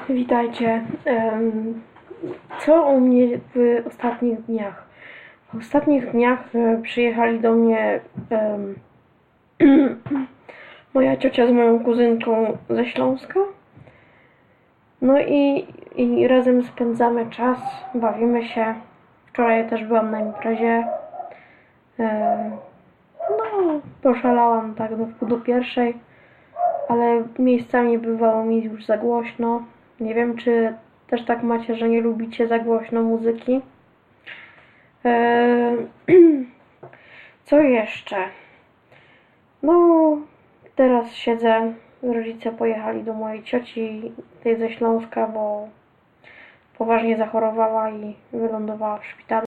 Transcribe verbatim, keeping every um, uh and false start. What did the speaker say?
Witajcie. Em, Co u mnie w ostatnich dniach? W ostatnich dniach e, przyjechali do mnie em, moja ciocia z moją kuzynką ze Śląska. No i, i razem spędzamy czas, bawimy się. Wczoraj też byłam na imprezie. E, No, poszalałam tak do wpół do pierwszej, ale miejscami bywało mi już za głośno. Nie wiem, czy też tak macie, że nie lubicie za głośno muzyki. Eee, Co jeszcze? No, teraz siedzę. Rodzice pojechali do mojej cioci, tej ze Śląska, bo poważnie zachorowała i wylądowała w szpitalu.